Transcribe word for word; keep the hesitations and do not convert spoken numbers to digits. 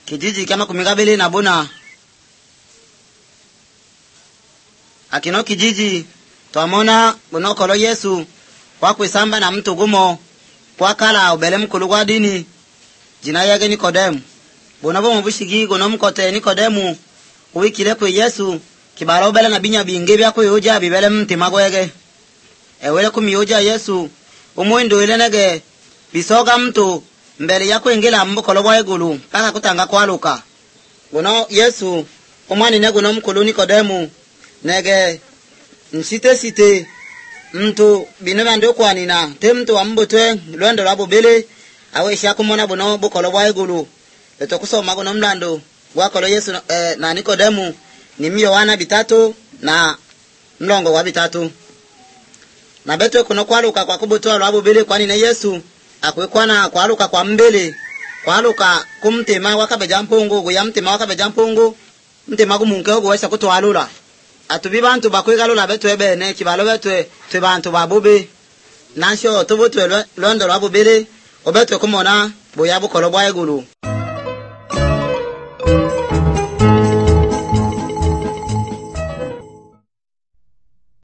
kijiji kama kumikabili na buna akino kijiji twamona buno kolo Yesu kwa kwisamba na mtu gumo kwa kala ubele mkulu kwa dini jina yake Nikodemu buno bo mubushigi gono mkote Nikodemu uwikile kwa Yesu kibalo bele na binya binge byako yoja bibele mtima gwege ewele kumiyoja Yesu umuindo ile nege bisoga mtu mbele yako ingila mbukolo wa egulu paka kutanga kwa Luka gono Yesu umwani nego no mkulu Nikodemu nege nsite site mtu binema ndo kwa nina te mtu wa mbotwe lwendo labo bele awe shakumona bono bukolo wa egulu eto kusoma gono mlando wakolo Yesu eh, na Nikodemu ni mio wana bitatu na mlongo wa bitatu na beto kuno kwa Luka kwa kubutoa labo bele kwani na Yesu akwekwana kwa Luka kwa mbele kwa Luka kumtema wakabeja mpungu go yamtema wakabeja mpungu mtema gumunke go wesa kutwalula atubi bantu bakwegalula beto ebene kibalo beto twe bantu babube nansho tubutwe londo labo bele obeto kumona boya bukolo bwa egulu